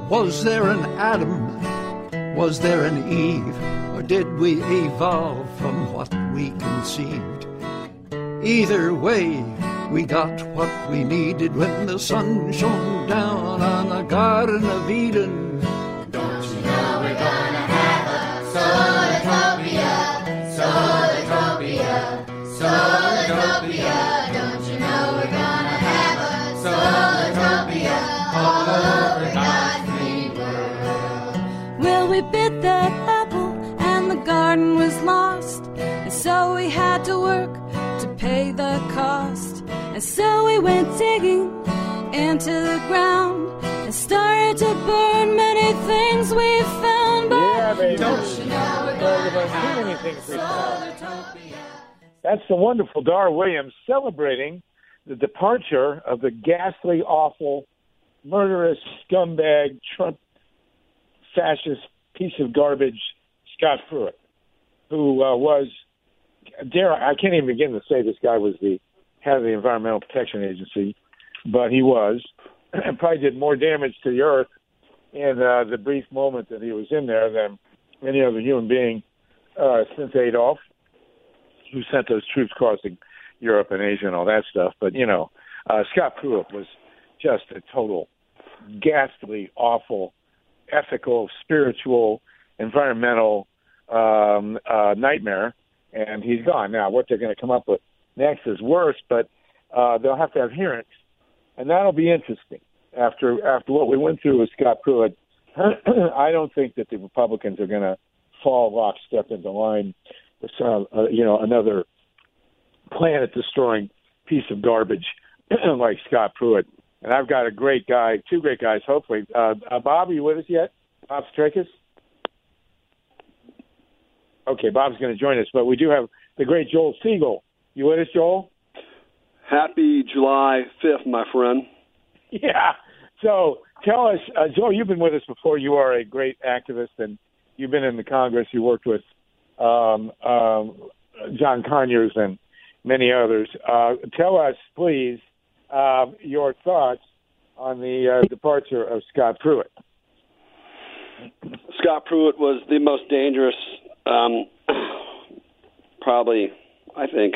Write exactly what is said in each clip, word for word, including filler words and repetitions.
Was there an Adam? Was there an Eve? Or did we evolve from what we conceived? Either way, we got what we needed when the sun shone down on the Garden of Eden. Don't you know we're gonna have a solartopia, solartopia, solartopia. Don't you know we're gonna have a solartopia all over God's green world? Well, we bit that apple and the garden was lost, and so we had to work to pay the cost. And so we went digging into the ground and started to burn many things we found. But yeah, baby. Don't you know we're gonna have too many things we found. solartopia? That's the wonderful Dar Williams celebrating the departure of the ghastly, awful, murderous, scumbag, Trump fascist piece of garbage, Scott Pruitt, who uh, was, dare I can't even begin to say this guy was the head of the Environmental Protection Agency, but he was, and probably did more damage to the earth in uh, the brief moment that he was in there than any other human being uh, since Adolf, who sent those troops crossing Europe and Asia and all that stuff. But, you know, uh, Scott Pruitt was just a total ghastly, awful, ethical, spiritual, environmental um, uh, nightmare, and he's gone. Now, what they're going to come up with next is worse, but uh, they'll have to have hearings, and that'll be interesting. After after what we went through with Scott Pruitt, I don't think that the Republicans are going to fall lockstep into line with uh, uh, you know another planet-destroying piece of garbage like Scott Pruitt. And I've got a great guy, two great guys, hopefully. Uh, uh, Bob, are you with us yet? Bob Strakis? Okay, Bob's going to join us, but we do have the great Joel Siegel. You with us, Joel? Happy July fifth, my friend. Yeah. So tell us, uh, Joel, you've been with us before. You are a great activist, and you've been in the Congress. You worked with um, um, John Conyers and many others. Uh, tell us, please, uh, your thoughts on the uh, departure of Scott Pruitt. Scott Pruitt was the most dangerous, um, probably, I think,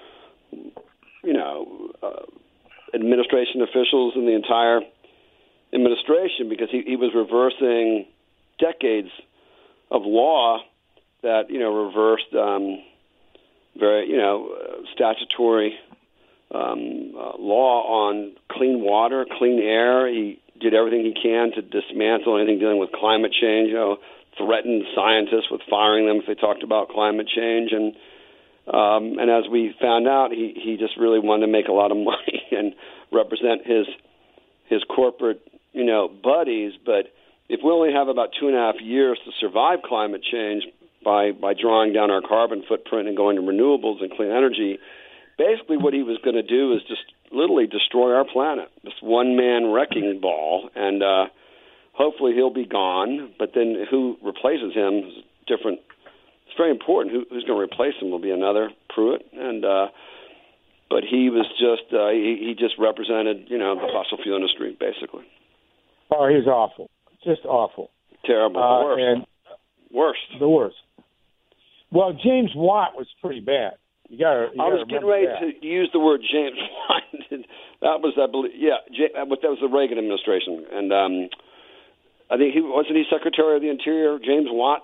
you know, uh, administration officials in the entire administration, because he, he was reversing decades of law that, you know, reversed um, very, you know, uh, statutory um, uh, law on clean water, clean air. He did everything he can to dismantle anything dealing with climate change, you know, threatened scientists with firing them if they talked about climate change. And um, and as we found out, he, he just really wanted to make a lot of money and represent his his corporate, you know, buddies. But if we only have about two and a half years to survive climate change by, by drawing down our carbon footprint and going to renewables and clean energy, basically what he was going to do is just literally destroy our planet, this one-man wrecking ball, and uh, hopefully he'll be gone. But then who replaces him is different. It's very important. Who, who's going to replace him will be another Pruitt, and uh, but he was just uh, he, he just represented, you know, the fossil fuel industry basically. Oh, he's awful, just awful, terrible, uh, the worst, and worst, the worst. Well, James Watt was pretty bad. You gotta, you I was getting ready that. to use the word James Watt. That was, I believe, yeah, that was the Reagan administration, and um, I think he wasn't he Secretary of the Interior, James Watt.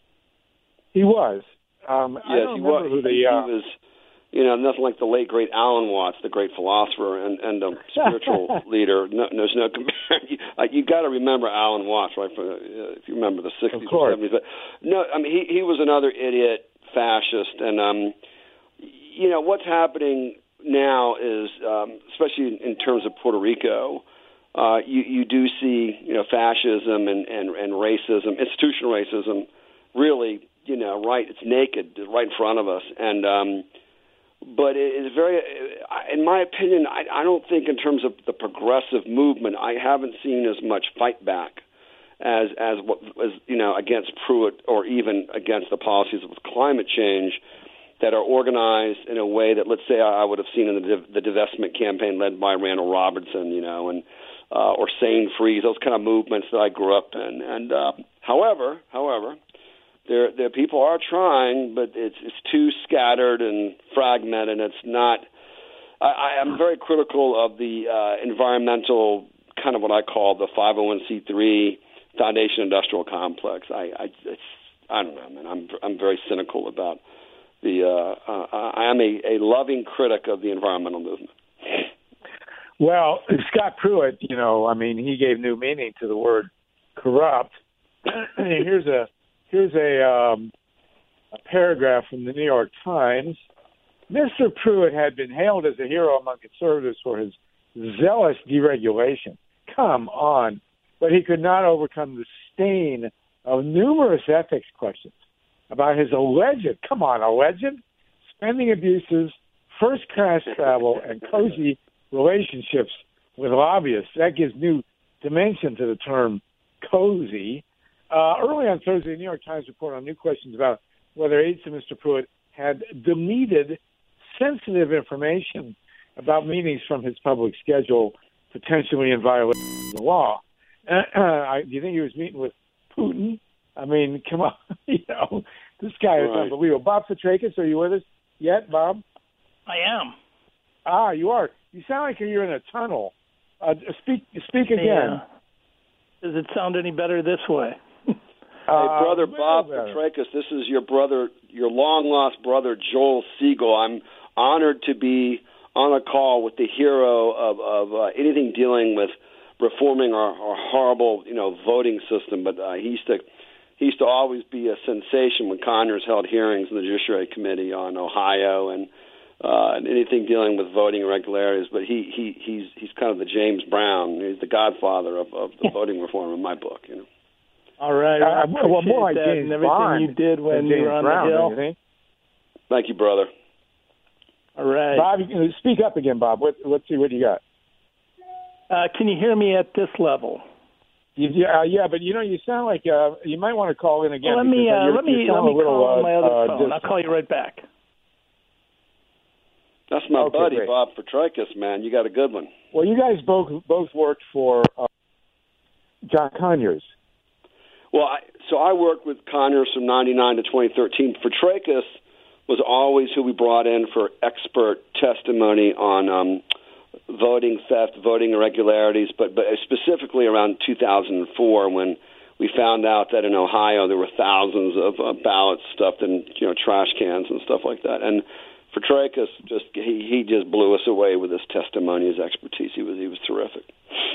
He was. Um, yes, I don't he remember was. who the. He, uh, he was, you know, nothing like the late great Alan Watts, the great philosopher and and a spiritual leader. No, there's no comparison. You, uh, you got to remember Alan Watts, right? From, uh, if you remember the sixties or seventies, but no, I mean he he was another idiot fascist, and um, you know what's happening now is, um, especially in terms of Puerto Rico, uh, you you do see you know fascism and and and racism, institutional racism, really. You know, right? It's naked, right in front of us, and um, but it is very, in my opinion, I, I don't think in terms of the progressive movement, I haven't seen as much fight back as as what as you know against Pruitt or even against the policies of climate change that are organized in a way that, let's say, I would have seen in the, the divestment campaign led by Randall Robertson, you know, and uh, or Sane Freeze, those kind of movements that I grew up in. And uh, however, however, there there people are trying, but it's it's too scattered and fragmented. It's not. I, I am very critical of the uh, environmental kind of what I call the five oh one c three Foundation Industrial Complex. I I, it's, I don't know, man. I'm I'm very cynical about the. Uh, uh, I am a, a loving critic of the environmental movement. Well, Scott Pruitt, you know, I mean, he gave new meaning to the word corrupt. here's a here's a, um, a paragraph from the New York Times. Mister Pruitt had been hailed as a hero among conservatives for his zealous deregulation. Come on. But he could not overcome the stain of numerous ethics questions about his alleged, come on, alleged spending abuses, first-class travel, and cozy relationships with lobbyists. That gives new dimension to the term cozy. Uh, early on Thursday, the New York Times reported on new questions about whether aides to Mister Pruitt had deleted sensitive information about meetings from his public schedule, potentially in violation of the law. Uh, uh, do you think he was meeting with Putin? I mean, come on. you know, this guy is right. unbelievable. Bob Petrakis, are you with us yet, Bob? I am. Ah, you are. You sound like you're in a tunnel. Uh, speak speak again. Yeah. Does it sound any better this way? Hey, Uh, brother a Bob little better. Petrakis, this is your brother, your long-lost brother, Joel Siegel. I'm honored to be on a call with the hero of, of uh, anything dealing with reforming our, our horrible, you know, voting system. But uh, he used to he used to always be a sensation when Conyers held hearings in the Judiciary Committee on Ohio and uh, and anything dealing with voting irregularities. But he, he he's he's kind of the James Brown. He's the godfather of, of the voting reform in my book. You know. All right. Uh, I well, more like that James and everything Bond you did when than you James were on Brown, the don't Hill. you think? Thank you, brother. All right. Bob, you can speak up again, Bob. What, let's see what you got. Uh, can you hear me at this level? You, yeah, uh, yeah, but you know, you sound like uh, you might want to call in again. Well, let me because uh, you're- let me you let sound me a little, call on my uh, other uh, phone. I'll distant. call you right back. That's my Okay, buddy, great. Bob Petrakis, man. You got a good one. Well, you guys both both worked for uh, John Conyers. Well, I, so I worked with Conyers from ninety-nine to twenty thirteen. Petrakis was always who we brought in for expert testimony on um, voting theft, voting irregularities, but, but specifically around two thousand four when we found out that in Ohio there were thousands of uh, ballots stuffed in you know trash cans and stuff like that. And Petrakis just he, he just blew us away with his testimony, his expertise. He was he was terrific.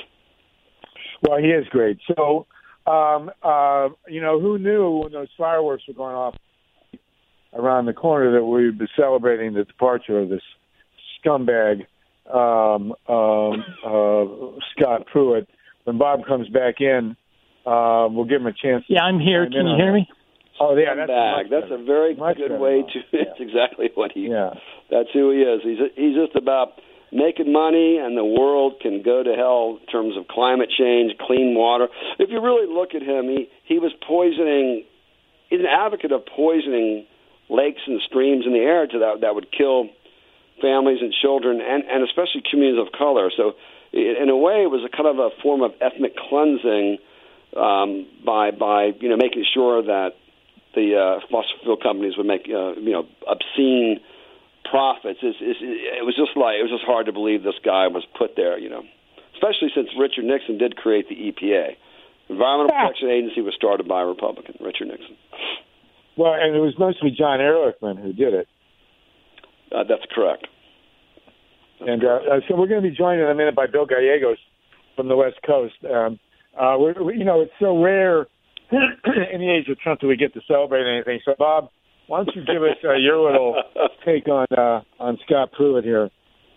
Well, he is great. So, um, uh, you know, who knew when those fireworks were going off around the corner that we would be celebrating the departure of this scumbag, um, um, uh, Scott Pruitt. When Bob comes back in, uh, we'll give him a chance. Yeah, I'm here. chime Can in you on hear that. me? Oh, yeah, that's Bag. much That's better. a very Much good better, way Bob. to. Yeah. It's exactly what he. Yeah. That's who he is. He's he's just about making money, and the world can go to hell in terms of climate change, clean water. If you really look at him, he he was poisoning. He's an advocate of poisoning lakes and streams in the air to that that would kill families and children, and and especially communities of color. So, in a way, it was a kind of a form of ethnic cleansing um, by by you know making sure that the uh, fossil fuel companies would make uh, you know obscene profits. It's, it's, it was just like it was just hard to believe this guy was put there. You know, especially since Richard Nixon did create the E P A, Environmental Protection Agency, was started by a Republican, Richard Nixon. Well, and it was mostly John Ehrlichman who did it. Uh, that's correct. That's And uh, uh, so we're going to be joined in a minute by Bill Gallegos from the West Coast. Um, uh, we're, we, you know, it's so rare in the age of Trump that we get to celebrate anything. So, Bob, why don't you give us uh, your little take on uh, on Scott Pruitt here?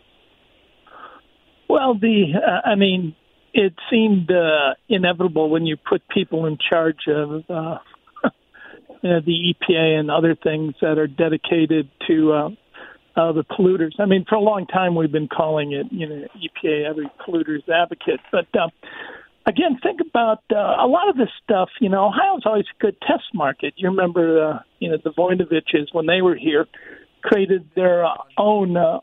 Well, the uh, I mean, it seemed uh, inevitable when you put people in charge of uh, you know, the E P A and other things that are dedicated to uh, uh, the polluters. I mean, for a long time we've been calling it, you know, E P A every polluter's advocate. But uh, again, think about uh, a lot of this stuff. You know, Ohio's always a good test market. You remember, uh, you know, the Voinoviches when they were here created their own uh,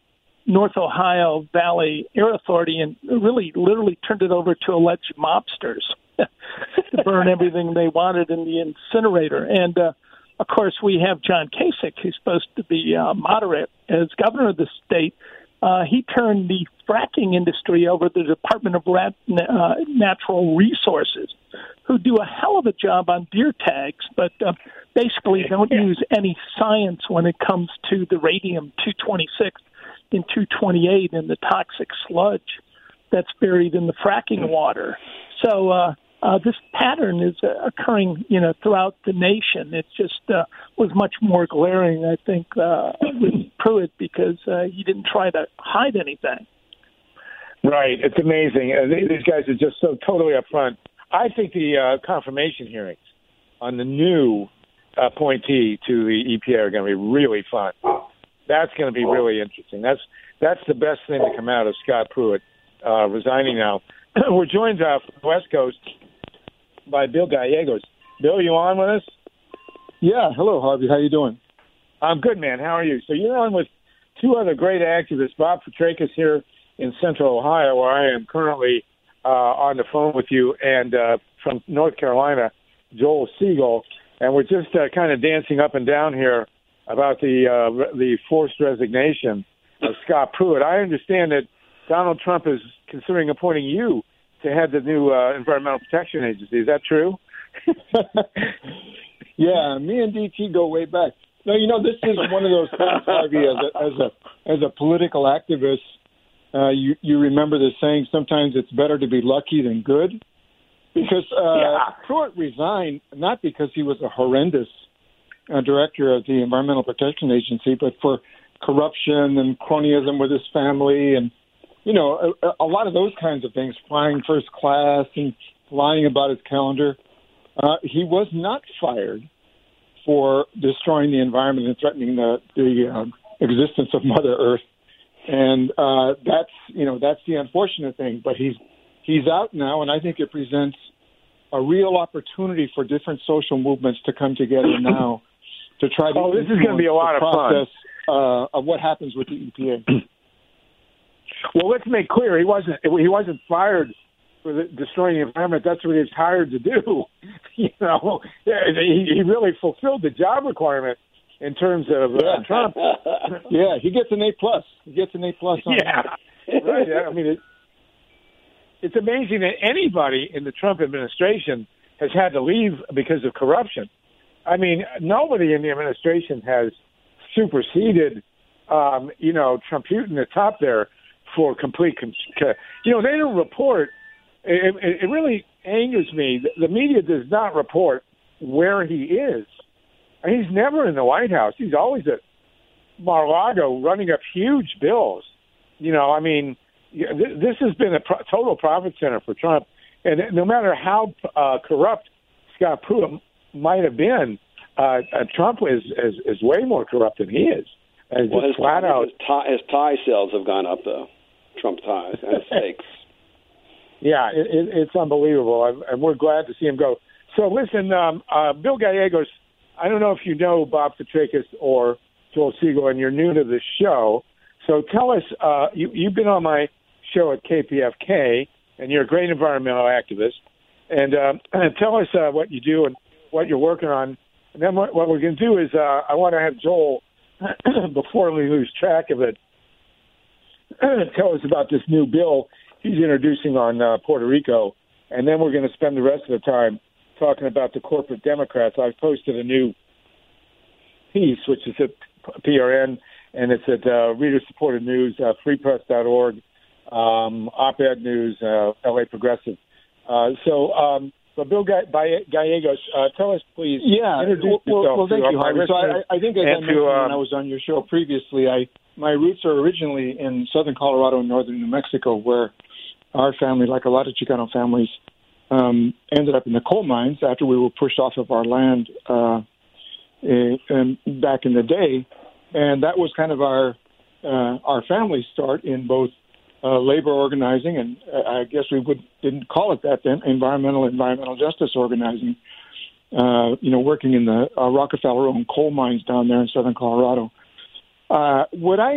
North Ohio Valley Air Authority and really literally turned it over to alleged mobsters to burn everything they wanted in the incinerator. And, uh, of course, we have John Kasich, who's supposed to be uh, moderate as governor of the state. Uh, he turned the fracking industry over to the Department of Rat, uh, Natural Resources, who do a hell of a job on deer tags, but uh, basically don't use any science when it comes to the radium two twenty-six and two twenty-eight and the toxic sludge that's buried in the fracking water. So uh, uh, this pattern is uh, occurring, you know, throughout the nation. It just uh, was much more glaring, I think, uh, with Pruitt because uh, he didn't try to hide anything. Right. It's amazing. Uh, these guys are just so totally upfront. I think the uh, confirmation hearings on the new appointee to the E P A are going to be really fun. That's going to be really interesting. That's that's the best thing to come out of Scott Pruitt uh, resigning now. We're joined uh, from the West Coast by Bill Gallegos. Bill, you on with us? Yeah. Hello, Harvey. How you doing? I'm good, man. How are you? So you're on with two other great activists, Bob Petrakis here in Central Ohio, where I am currently uh, on the phone with you, and uh, from North Carolina, Joel Siegel. And we're just uh, kind of dancing up and down here about the uh, the forced resignation of Scott Pruitt. I understand that Donald Trump is considering appointing you to head the new uh, Environmental Protection Agency. Is that true? Yeah, me and D T go way back. No, you know, this is one of those things, Harvey, as a as a as a political activist, uh, you you remember the saying, sometimes it's better to be lucky than good, because uh, yeah. Pruitt resigned not because he was a horrendous uh, director of the Environmental Protection Agency, but for corruption and cronyism with his family, and you know, a, a lot of those kinds of things, flying first class and lying about his calendar. Uh, he was not fired for destroying the environment and threatening the, the uh, existence of Mother Earth. And uh, that's, you know, that's the unfortunate thing. But he's he's out now, and I think it presents a real opportunity for different social movements to come together now to try to oh, this is going to be a lot of process fun. Uh, of what happens with the E P A. Well, let's make clear, he wasn't he wasn't fired for the, destroying the environment. That's what he was hired to do. You know, he, he really fulfilled the job requirement in terms of uh, yeah. Trump. Yeah, he gets an A plus. He gets an A plus on yeah, that. right. I mean, it, it's amazing that anybody in the Trump administration has had to leave because of corruption. I mean, nobody in the administration has superseded, um, you know, Trumputin at the top there for complete, con- you know, they don't report. It, it, it really angers me. The, the media does not report where he is. I mean, he's never in the White House. He's always at Mar-a-Lago running up huge bills. You know, I mean, th- this has been a pro- total profit center for Trump. And no matter how uh, corrupt Scott Pruitt might have been, uh, uh, Trump is, is is way more corrupt than he is. And well, just his, flat out, his tie, his tie sales have gone up, though. Trump ties and his stakes. Yeah, it, it, it's unbelievable, and, and we're glad to see him go. So, listen, um, uh, Bill Gallegos, I don't know if you know Bob Petrakis or Joel Siegel, and you're new to the show. So tell us, uh, you, you've been on my show at K P F K, and you're a great environmental activist. And um, tell us uh, what you do and what you're working on. And then what, what we're going to do is uh, I want to have Joel, before we lose track of it, tell us about this new bill he's introducing on uh, Puerto Rico, and then we're going to spend the rest of the time talking about the corporate Democrats. I've posted a new piece, which is at P R N, and it's at uh, Reader Supported News, uh, free press dot org, um, Op-Ed News, uh, L A Progressive. Uh, so, um, so Bill Gallegos, uh, tell us, please, yeah, introduce well, yourself. well, thank to you, Harvey. So I, I think, as I mentioned to, uh, when I was on your show previously, I my roots are originally in southern Colorado and northern New Mexico, where our family, like a lot of Chicano families, um, ended up in the coal mines after we were pushed off of our land uh, in, back in the day. And that was kind of our uh, our family start in both uh, labor organizing, and uh, I guess we would didn't call it that then, environmental environmental justice organizing. Uh, you know, working in the uh, Rockefeller-owned coal mines down there in southern Colorado. Uh, what I'm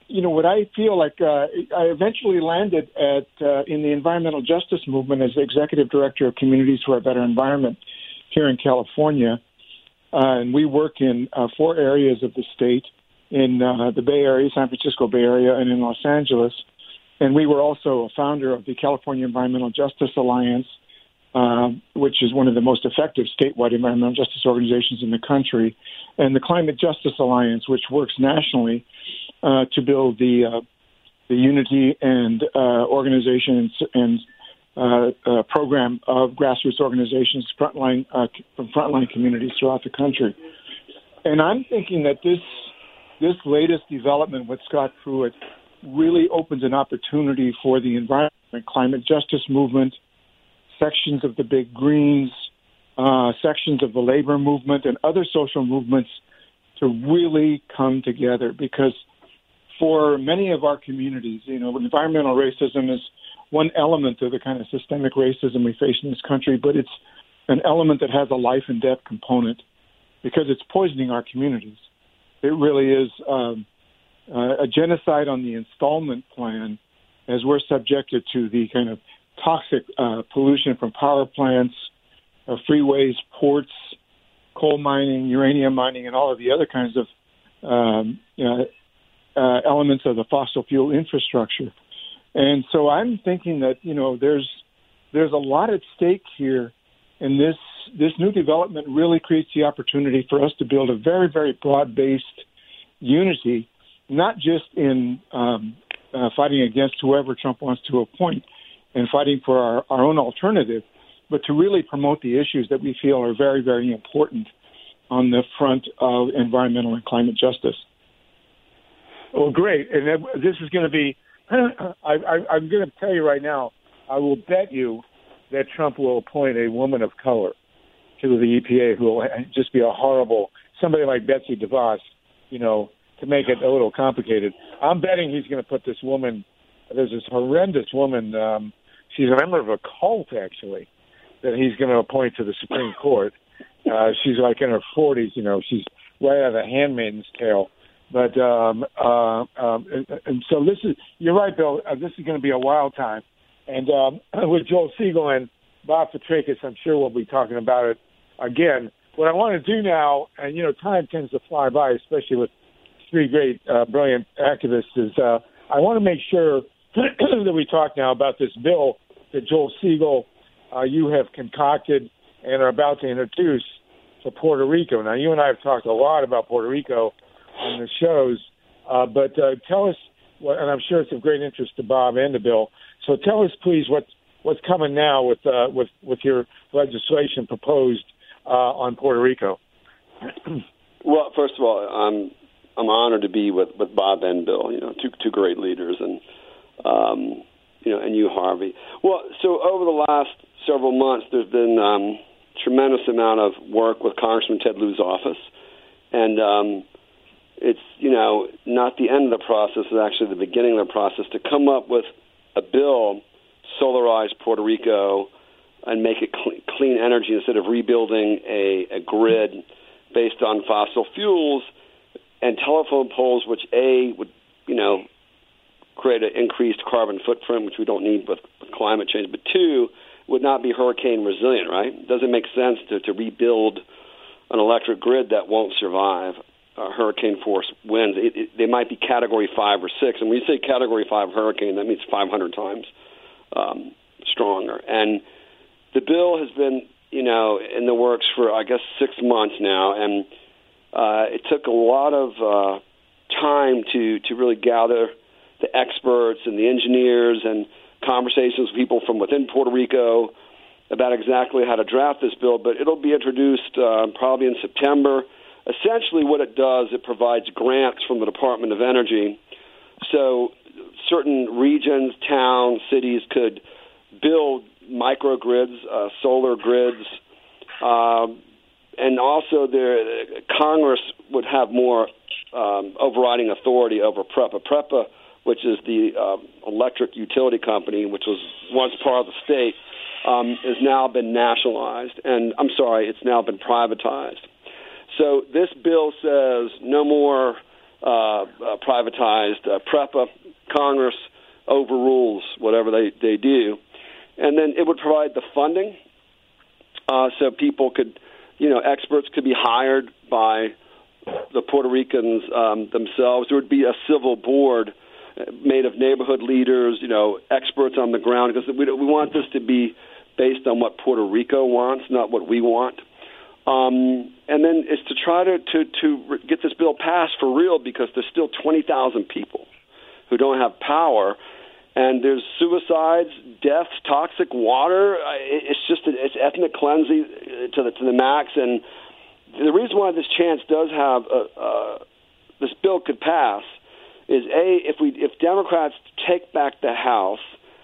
you know, what I feel like uh, I eventually landed at uh, in the environmental justice movement as the executive director of Communities for a Better Environment here in California. Uh, and we work in uh, four areas of the state, in uh, the Bay Area, San Francisco Bay Area, and in Los Angeles. And we were also a founder of the California Environmental Justice Alliance, uh, which is one of the most effective statewide environmental justice organizations in the country, and the Climate Justice Alliance, which works nationally uh, to build the uh, the unity and uh, organization and uh, uh, program of grassroots organizations frontline uh, from frontline communities throughout the country. And I'm thinking that this this latest development with Scott Pruitt really opens an opportunity for the environment and climate justice movement, sections of the Big Greens, uh, sections of the labor movement, and other social movements to really come together. Because for many of our communities, you know, environmental racism is one element of the kind of systemic racism we face in this country, but it's an element that has a life and death component because it's poisoning our communities. It really is um, uh, a genocide on the installment plan, as we're subjected to the kind of toxic uh, pollution from power plants, uh, freeways, ports, coal mining, uranium mining, and all of the other kinds of um, uh, uh, elements of the fossil fuel infrastructure. And so I'm thinking that, you know, there's there's a lot at stake here, and this this new development really creates the opportunity for us to build a very, very broad-based unity, not just in um, uh, fighting against whoever Trump wants to appoint and fighting for our, our own alternative, but to really promote the issues that we feel are very, very important on the front of environmental and climate justice. Well, great. And this is going to be, I, I, I'm going to tell you right now, I will bet you that Trump will appoint a woman of color to the E P A who will just be a horrible, somebody like Betsy DeVos, you know, to make it a little complicated. I'm betting he's going to put this woman, there's this horrendous woman, um, she's a member of a cult, actually, that he's going to appoint to the Supreme Court. Uh, she's like in her forties, you know, she's right out of The Handmaid's Tale. But, um, uh, um, and, and so this is, you're right, Bill, uh, this is going to be a wild time. And um, with Joel Siegel and Bob Petrakis, I'm sure we'll be talking about it again. What I want to do now, and, you know, time tends to fly by, especially with three great, uh, brilliant activists, is uh, I want to make sure that we talk now about this bill that Joel Siegel, uh, you have concocted and are about to introduce for Puerto Rico. Now, you and I have talked a lot about Puerto Rico on the shows, uh, but uh, tell us, what, and I'm sure it's of great interest to Bob and to Bill, so tell us, please, what, what's coming now with, uh, with, with your legislation proposed uh, on Puerto Rico. Well, first of all, I'm I'm honored to be with, with Bob and Bill, you know, two two great leaders, and um, you know, and you, Harvey. Well, so over the last several months, there's been um, tremendous amount of work with Congressman Ted Lieu's office, and um, it's, you know, not the end of the process, it's actually the beginning of the process to come up with a bill, solarize Puerto Rico, and make it clean, clean energy instead of rebuilding a, a grid based on fossil fuels and telephone poles, which, A, would, you know, create an increased carbon footprint, which we don't need with, with climate change, but two, would not be hurricane resilient, right? It doesn't make sense to, to rebuild an electric grid that won't survive uh, hurricane force winds. It, it, they might be category five or six. And when you say category five hurricane, that means five hundred times um, stronger. And the bill has been, you know, in the works for, I guess, six months now. And uh, it took a lot of uh, time to, to really gather the experts and the engineers and conversations with people from within Puerto Rico about exactly how to draft this bill. But it'll be introduced uh, probably in September. Essentially what it does, it provides grants from the Department of Energy. So certain regions, towns, cities could build microgrids, uh, solar grids, um, and also there, Congress would have more um, overriding authority over PREPA. PREPA, which is the um, electric utility company, which was once part of the state, um, has now been nationalized. And I'm sorry, it's now been privatized. So this bill says no more uh, uh, privatized uh, PREPA. Congress overrules whatever they, they do. And then it would provide the funding uh, so people could, you know, experts could be hired by the Puerto Ricans um, themselves. There would be a civil board made of neighborhood leaders, you know, experts on the ground, because we, we want this to be based on what Puerto Rico wants, not what we want. Um, and then it's to try to, to, to get this bill passed for real, because there's still twenty thousand people who don't have power. And there's suicides, deaths, toxic water. It's just it's ethnic cleansing to the to the max. And the reason why this chance does have a, uh, this bill could pass is a if we if Democrats take back the House,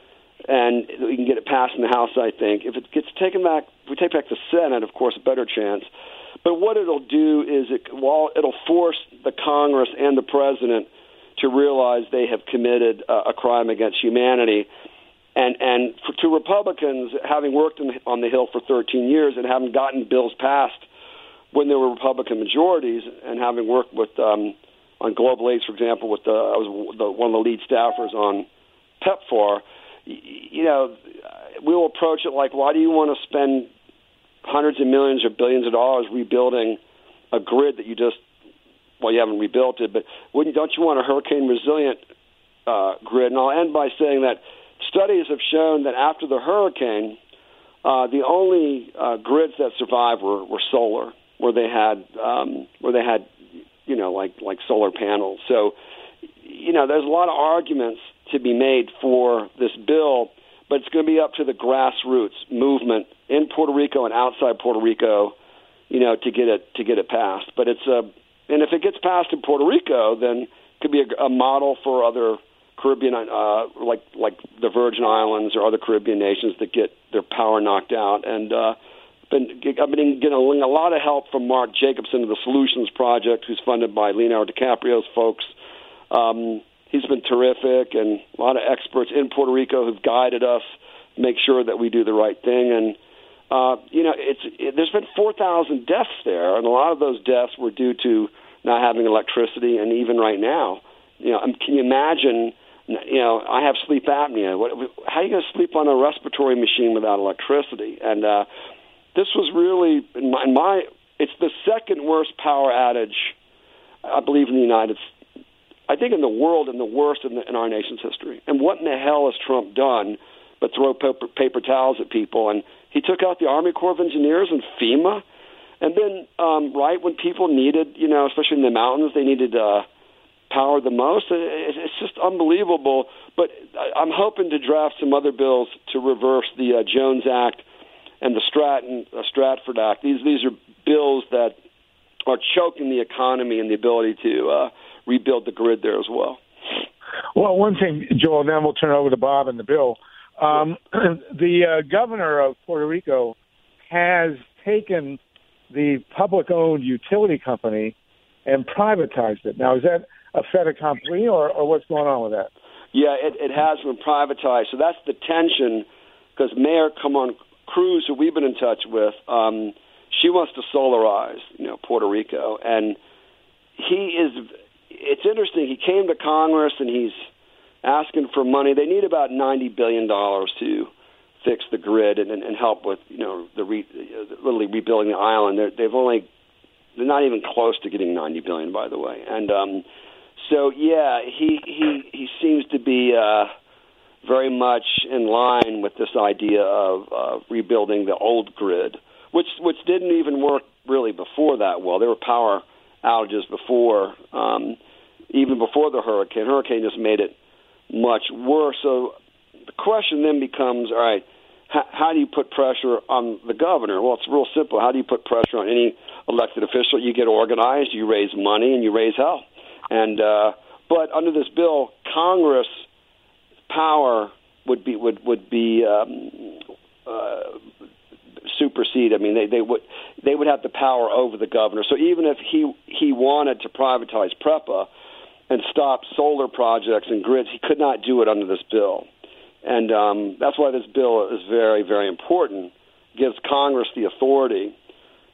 and we can get it passed in the House. I think if it gets taken back, if we take back the Senate, of course, a better chance. But what it'll do is it well, it'll force the Congress and the president to realize they have committed uh, a crime against humanity. And and for, to Republicans, having worked in, on the Hill for thirteen years and having gotten bills passed when there were Republican majorities, and having worked with um, on global AIDS, for example, with the, I was the, one of the lead staffers on PEPFAR, you, you know, we'll approach it like, why do you want to spend hundreds of millions or billions of dollars rebuilding a grid that you just well, you haven't rebuilt it, but wouldn't, don't you want a hurricane-resilient uh, grid? And I'll end by saying that studies have shown that after the hurricane, uh, the only uh, grids that survived were, were solar, where they had, um, where they had, you know, like like solar panels. So, you know, there's a lot of arguments to be made for this bill, but it's going to be up to the grassroots movement in Puerto Rico and outside Puerto Rico, you know, to get it to get it passed. But it's a And if it gets passed in Puerto Rico, then it could be a, a model for other Caribbean, uh, like like the Virgin Islands or other Caribbean nations that get their power knocked out. And uh, been, I've been getting a lot of help from Mark Jacobson of the Solutions Project, who's funded by Leonardo DiCaprio's folks. Um, he's been terrific, and a lot of experts in Puerto Rico who've guided us, make sure that we do the right thing. And Uh, you know, it's it, there's been four thousand deaths there, and a lot of those deaths were due to not having electricity. And even right now, you know, can you imagine? You know, I have sleep apnea. What, how are you going to sleep on a respiratory machine without electricity? And uh, this was really, in my, in my, it's the second worst power outage, I believe, in the United States. I think in the world, and the worst in, the, in our nation's history. And what in the hell has Trump done but throw paper, paper towels at people? And he took out the Army Corps of Engineers and FEMA. And then, um, right when people needed, you know, especially in the mountains, they needed uh, power the most. It's just unbelievable. But I'm hoping to draft some other bills to reverse the uh, Jones Act and the Stratton, uh, Stratford Act. These these are bills that are choking the economy and the ability to uh, rebuild the grid there as well. Well, one thing, Joel, then we'll turn it over to Bob and the bill. Um, the uh, governor of Puerto Rico has taken the public-owned utility company and privatized it. Now, is that a fait accompli, or, or what's going on with that? Yeah, it, it has been privatized. So that's the tension, because Mayor Carmen Cruz, who we've been in touch with, um, she wants to solarize, you know, Puerto Rico. And he is, it's interesting, he came to Congress and he's asking for money. They need about ninety billion dollars to fix the grid and, and, and help with, you know, the re, literally rebuilding the island. They're, they've only, they're not even close to getting ninety billion dollars, by the way. And um, so, yeah, he, he, he seems to be uh, very much in line with this idea of uh, rebuilding the old grid, which which didn't even work really before that well. There were power outages before, um, even before the hurricane. Hurricane just made it much worse. So the question then becomes, all right, how, how do you put pressure on the governor? Well, it's real simple. How do you put pressure on any elected official? You get organized, you raise money, and you raise hell. And uh, but under this bill, Congress power would be would would be um, uh, supersede. I mean, they, they would they would have the power over the governor. So even if he he wanted to privatize PREPA and stop solar projects and grids, he could not do it under this bill. And um, that's why this bill is very, very important. It gives Congress the authority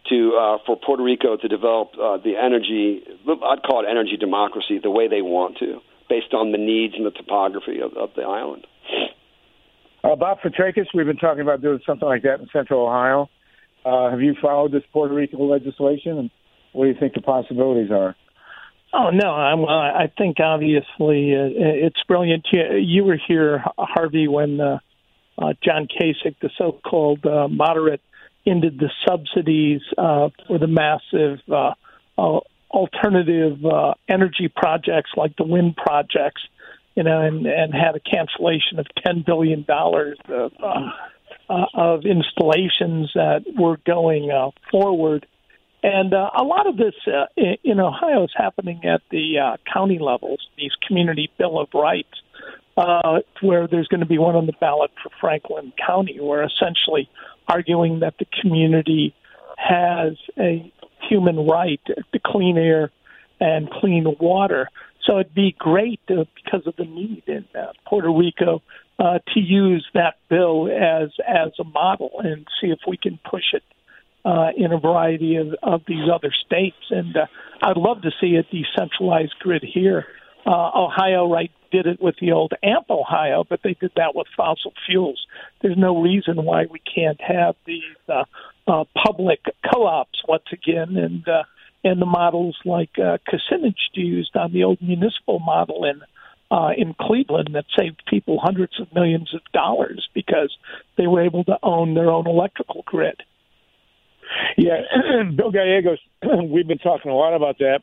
to uh, for Puerto Rico to develop uh, the energy, I'd call it energy democracy, the way they want to, based on the needs and the topography of, of the island. Uh, Bob Fitrakis, we've been talking about doing something like that in Central Ohio. Uh, have you followed this Puerto Rico legislation, and what do you think the possibilities are? Oh, no, I'm, I think obviously uh, it's brilliant. You, you were here, Harvey, when uh, uh, John Kasich, the so-called uh, moderate, ended the subsidies uh, for the massive uh, uh, alternative uh, energy projects like the wind projects, you know, and, and had a cancellation of ten billion dollars of, uh, uh, of installations that were going uh, forward. And uh, a lot of this uh, in Ohio is happening at the uh, county levels, these community bill of rights, uh, where there's going to be one on the ballot for Franklin County, where essentially arguing that the community has a human right to clean air and clean water. So it'd be great uh, because of the need in uh, Puerto Rico uh, to use that bill as as a model and see if we can push it Uh, in a variety of, of these other states. And uh, I'd love to see a decentralized grid here. Uh, Ohio, right, did it with the old A M P Ohio, but they did that with fossil fuels. There's no reason why we can't have these uh, uh, public co-ops once again, and uh, and the models like uh, Kucinich used on the old municipal model in uh, in Cleveland that saved people hundreds of millions of dollars because they were able to own their own electrical grid. Yeah, Bill Gallegos, we've been talking a lot about that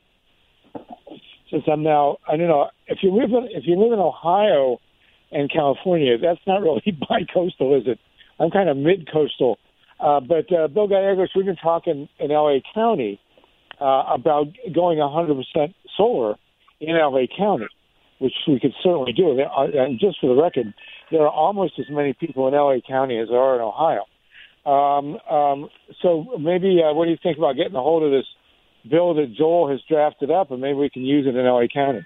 since I'm now. I don't know if you live in if you live in Ohio and California, that's not really bi-coastal, is it? I'm kind of mid-coastal. Uh, but uh, Bill Gallegos, we've been talking in L A County uh, about going one hundred percent solar in L A County, which we could certainly do. And just for the record, there are almost as many people in L A County as there are in Ohio. Um, um, so maybe, uh, what do you think about getting a hold of this bill that Joel has drafted up, and maybe we can use it in L A County?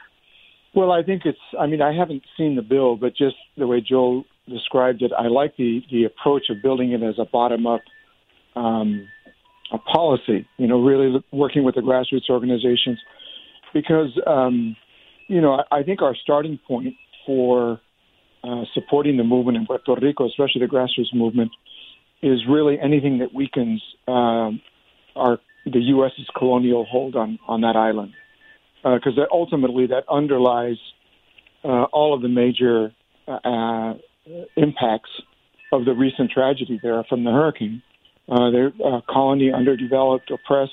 Well, I think it's, I mean, I haven't seen the bill, but just the way Joel described it, I like the, the approach of building it as a bottom-up um, a policy, you know, really working with the grassroots organizations. Because, um, you know, I, I think our starting point for uh, supporting the movement in Puerto Rico, especially the grassroots movement, is really anything that weakens um, our the U.S.'s colonial hold on, on that island. Because uh, ultimately that underlies uh, all of the major uh, impacts of the recent tragedy there from the hurricane. Uh, their uh, colony underdeveloped, oppressed,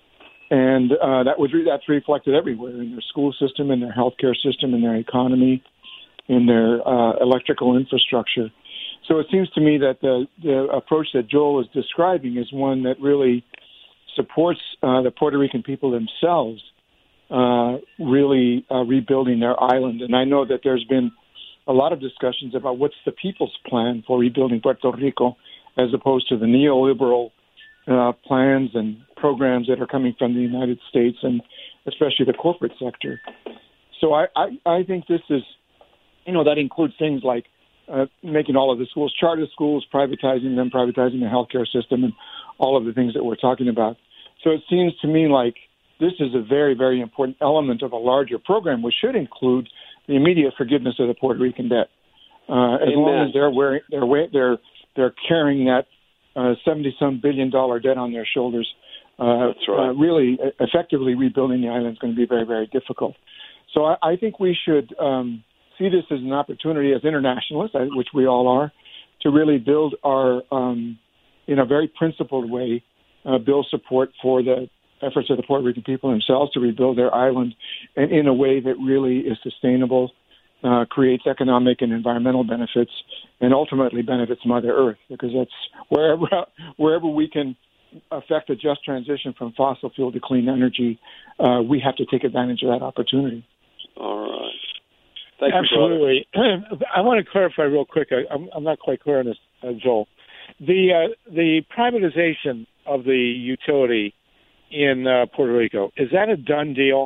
and uh, that was re- that's reflected everywhere in their school system, in their healthcare system, in their economy, in their uh, electrical infrastructure. So it seems to me that the, the approach that Joel is describing is one that really supports uh, the Puerto Rican people themselves uh, really uh, rebuilding their island. And I know that there's been a lot of discussions about what's the people's plan for rebuilding Puerto Rico as opposed to the neoliberal uh, plans and programs that are coming from the United States and especially the corporate sector. So I, I, I think this is, you know, that includes things like Uh, making all of the schools charter schools, privatizing them, privatizing the healthcare system, and all of the things that we're talking about. So it seems to me like this is a very, very important element of a larger program, which should include the immediate forgiveness of the Puerto Rican debt. Uh, as Amen. long as they're wearing, they're they're they're carrying that uh, seventy some billion dollar debt on their shoulders, uh, That's right. uh, really effectively rebuilding the island is going to be very, very difficult. So I, I think we should. Um, see this as an opportunity as internationalists, which we all are, to really build our, um, in a very principled way, uh, build support for the efforts of the Puerto Rican people themselves to rebuild their island and in a way that really is sustainable, uh, creates economic and environmental benefits, and ultimately benefits Mother Earth, because that's wherever wherever we can affect a just transition from fossil fuel to clean energy, uh, we have to take advantage of that opportunity. All right. Thank Absolutely. You, I want to clarify real quick. I, I'm, I'm not quite clear on this, uh, Joel. The uh, the privatization of the utility in uh, Puerto Rico, is that a done deal?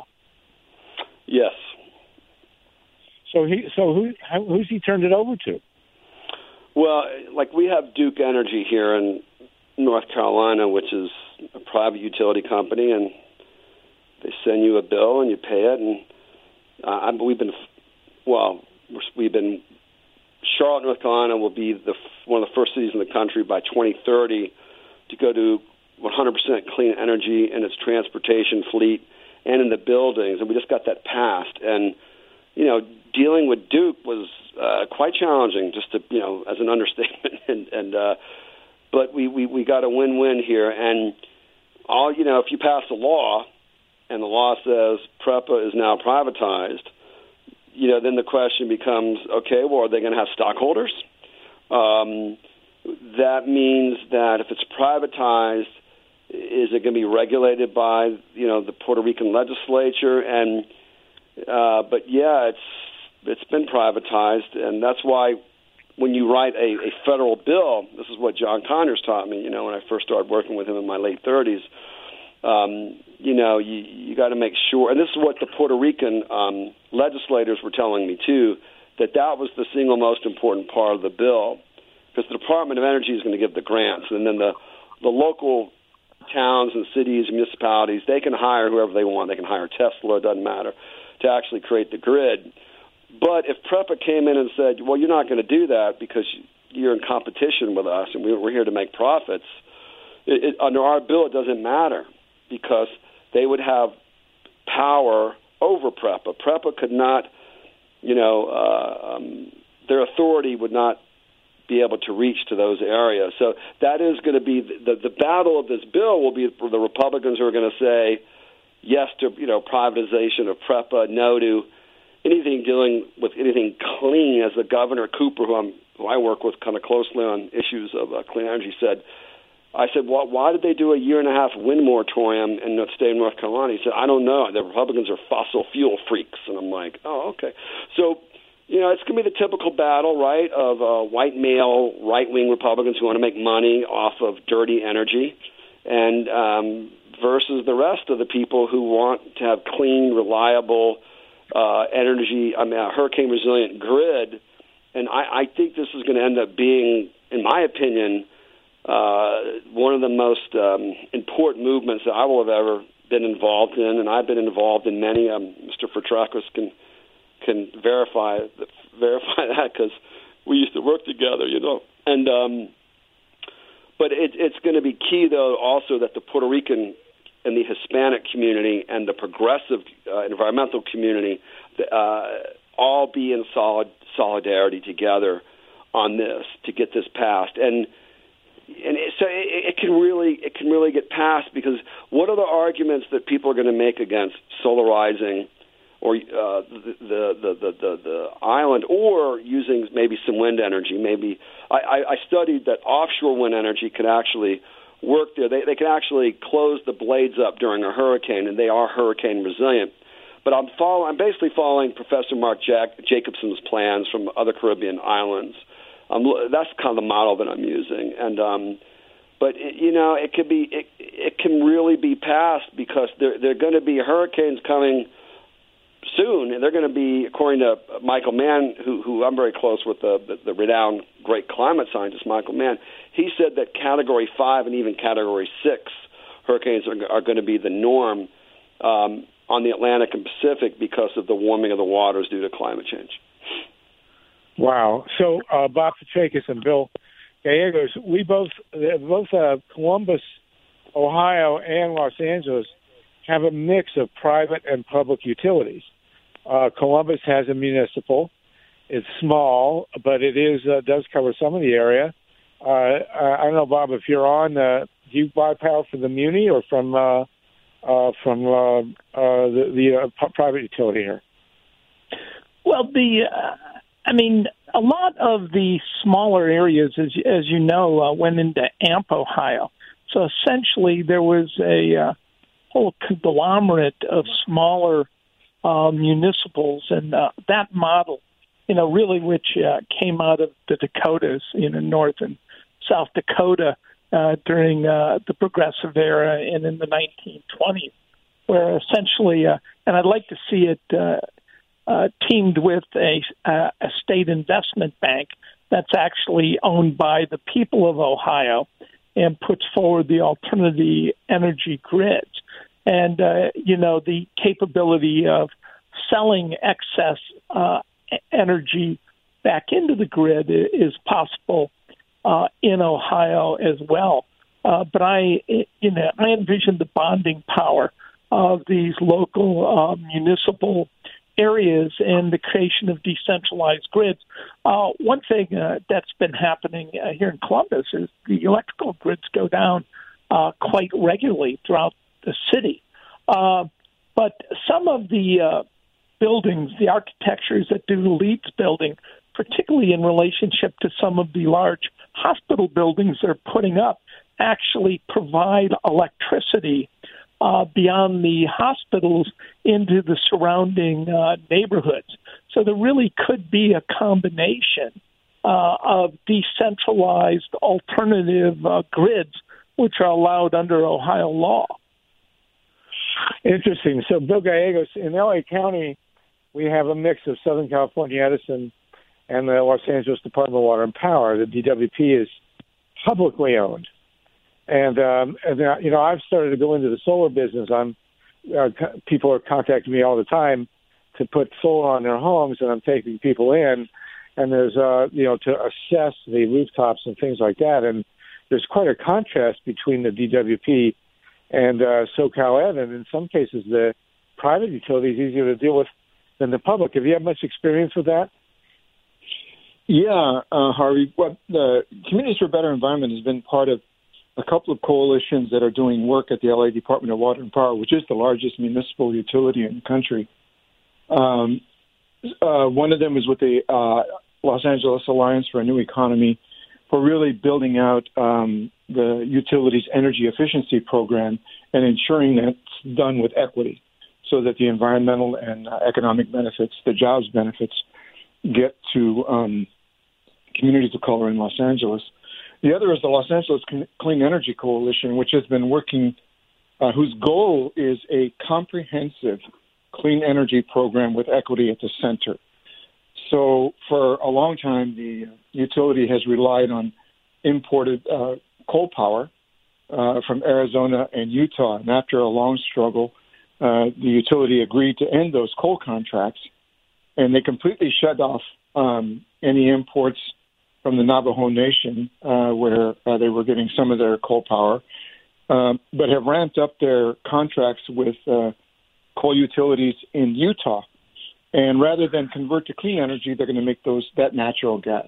Yes. So he so who how, who's he turned it over to? Well, like we have Duke Energy here in North Carolina, which is a private utility company, and they send you a bill and you pay it. And uh, we've been, well, we've been, Charlotte, North Carolina will be the one of the first cities in the country by twenty thirty to go to one hundred percent clean energy in its transportation fleet and in the buildings. And we just got that passed. And, you know, dealing with Duke was uh, quite challenging, just to, you know, as an understatement. and, and uh, but we, we, we got a win-win here. And all, you know, if you pass a law and the law says PREPA is now privatized, you know, then the question becomes, okay, well, are they going to have stockholders? Um, that means that if it's privatized, is it going to be regulated by, you know, the Puerto Rican legislature? And uh, but yeah, it's it's been privatized, and that's why when you write a, a federal bill, this is what John Conyers taught me. You know, when I first started working with him in my late thirties. Um, you know, you, you got to make sure, and this is what the Puerto Rican um, legislators were telling me too, that that was the single most important part of the bill, because the Department of Energy is going to give the grants, and then the the local towns and cities and municipalities, they can hire whoever they want. They can hire Tesla, it doesn't matter, to actually create the grid. But if PREPA came in and said, well, you're not going to do that because you're in competition with us and we're here to make profits, it, it, under our bill it doesn't matter, because they would have power over PREPA. PREPA could not, you know, uh, um, their authority would not be able to reach to those areas. So that is going to be the, the battle of this bill will be for the Republicans who are going to say yes to, you know, privatization of PREPA, no to anything dealing with anything clean, as the Governor Cooper, who, I'm, who I work with kind of closely on issues of uh, clean energy, said. I said, well, why did they do a year and a half wind moratorium in the state of North Carolina? He said, I don't know. The Republicans are fossil fuel freaks. And I'm like, oh, okay. So, you know, it's going to be the typical battle, right, of uh, white male, right-wing Republicans who want to make money off of dirty energy, and um, versus the rest of the people who want to have clean, reliable uh, energy, I mean, a hurricane-resilient grid. And I, I think this is going to end up being, in my opinion, Uh, one of the most um, important movements that I will have ever been involved in, and I've been involved in many. Um, Mister Petrakis can can verify verify that, because we used to work together, you know. And um, but it, it's going to be key, though, also that the Puerto Rican and the Hispanic community and the progressive uh, environmental community uh, all be in solid solidarity together on this to get this passed. And And it, so it, it can really it can really get passed, because what are the arguments that people are going to make against solarizing or uh, the, the, the, the, the, the island, or using maybe some wind energy? Maybe I, I studied that offshore wind energy can actually work there. They, they can actually close the blades up during a hurricane, and they are hurricane resilient. But I'm follow, I'm basically following Professor Mark Jack, Jacobson's plans from other Caribbean islands. Um, that's kind of the model that I'm using, and um, but it, you know, it could be it, it can really be passed, because there there are going to be hurricanes coming soon, and they're going to be, according to Michael Mann, who who I'm very close with, the, the the renowned great climate scientist Michael Mann. He said that Category Five and even Category Six hurricanes are, are going to be the norm um, on the Atlantic and Pacific because of the warming of the waters due to climate change. Wow. So, uh, Bob Petrakis and Bill Gallegos, we both, both uh, Columbus, Ohio, and Los Angeles have a mix of private and public utilities. Uh, Columbus has a municipal. It's small, but it is uh, does cover some of the area. Uh, I don't know, Bob, if you're on, uh, do you buy power from the muni or from uh, uh, from uh, uh, the, the uh, private utility here? Well, the... Uh... I mean, a lot of the smaller areas, as, as you know, uh, went into A M P, Ohio. So essentially there was a uh, whole conglomerate of smaller uh, municipals, and uh, that model, you know, really which uh, came out of the Dakotas, you know, North and South Dakota uh, during uh, the Progressive era and in the nineteen twenties, where essentially, uh, and I'd like to see it uh, Uh, teamed with a, uh, a state investment bank that's actually owned by the people of Ohio, and puts forward the alternative energy grids. And, uh, you know, the capability of selling excess uh, energy back into the grid is possible uh, in Ohio as well. Uh, but I, you know, I envision the bonding power of these local uh, municipal areas and the creation of decentralized grids. Uh, one thing uh, that's been happening uh, here in Columbus is the electrical grids go down uh, quite regularly throughout the city. Uh, but some of the uh, buildings, the architectures that do the Leeds building, particularly in relationship to some of the large hospital buildings they're putting up, actually provide electricity uh, beyond the hospitals into the surrounding uh, neighborhoods. So there really could be a combination uh, of decentralized alternative uh, grids, which are allowed under Ohio law. Interesting. So, Bill Gallegos, in L A County, we have a mix of Southern California Edison and the Los Angeles Department of Water and Power. The D W P is publicly owned. And, um, and uh, you know, I've started to go into the solar business. I'm uh, people are contacting me all the time to put solar on their homes, and I'm taking people in. And there's, uh, you know, to assess the rooftops and things like that. And there's quite a contrast between the D W P and uh, SoCal Ed, and in some cases the private utility is easier to deal with than the public. Have you had much experience with that? Yeah, uh, Harvey. Well, the Communities for a Better Environment has been part of a couple of coalitions that are doing work at the L A Department of Water and Power, which is the largest municipal utility in the country. Um, uh, one of them is with the uh, Los Angeles Alliance for a New Economy, for really building out um, the utilities energy efficiency program and ensuring that it's done with equity so that the environmental and uh, economic benefits, the jobs benefits, get to um, communities of color in Los Angeles. The other is the Los Angeles Clean Energy Coalition, which has been working, uh, whose goal is a comprehensive clean energy program with equity at the center. So for a long time, the utility has relied on imported uh, coal power uh, from Arizona and Utah. And after a long struggle, uh, the utility agreed to end those coal contracts, and they completely shut off um, any imports from the Navajo Nation, uh, where uh, they were getting some of their coal power, um, but have ramped up their contracts with uh, coal utilities in Utah. And rather than convert to clean energy, they're going to make those that natural gas.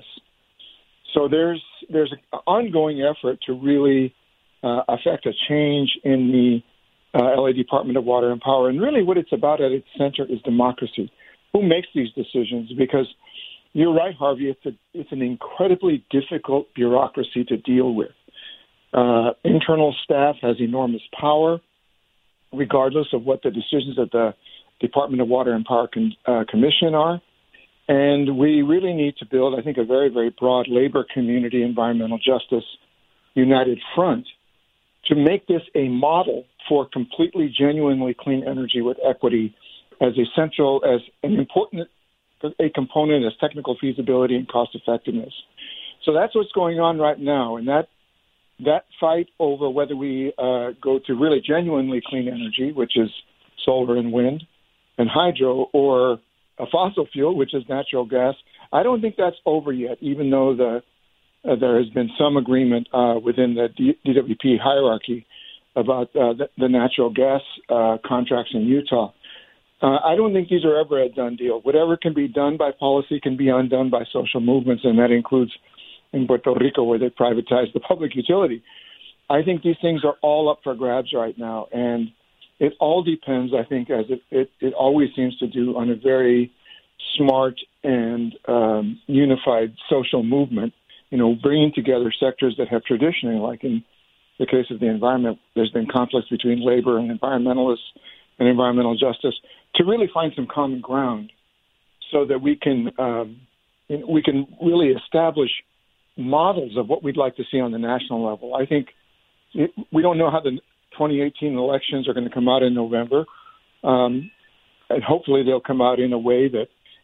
So there's there's an ongoing effort to really uh, affect a change in the uh, L A Department of Water and Power. And really what it's about at its center is democracy. Who makes these decisions? Because you're right, Harvey, it's, a, it's an incredibly difficult bureaucracy to deal with. Uh, internal staff has enormous power, regardless of what the decisions of the Department of Water and Power con, uh, Commission are. And we really need to build, I think, a very, very broad labor community, environmental justice, united front to make this a model for completely, genuinely clean energy with equity as essential, as an important a component as technical feasibility and cost effectiveness. So that's what's going on right now. And that that fight over whether we uh, go to really genuinely clean energy, which is solar and wind and hydro, or a fossil fuel, which is natural gas, I don't think that's over yet, even though the uh, there has been some agreement uh, within the D- DWP hierarchy about uh, the, the natural gas uh, contracts in Utah. Uh, I don't think these are ever a done deal. Whatever can be done by policy can be undone by social movements, and that includes in Puerto Rico, where they privatized the public utility. I think these things are all up for grabs right now, and it all depends, I think, as it, it, it always seems to do, on a very smart and um, unified social movement, you know, bringing together sectors that have traditionally, like in the case of the environment, there's been conflicts between labor and environmentalists and environmental justice, to really find some common ground so that we can um, we can really establish models of what we'd like to see on the national level. I think it, we don't know how the twenty eighteen elections are going to come out in November, um, and hopefully they'll come out in a way that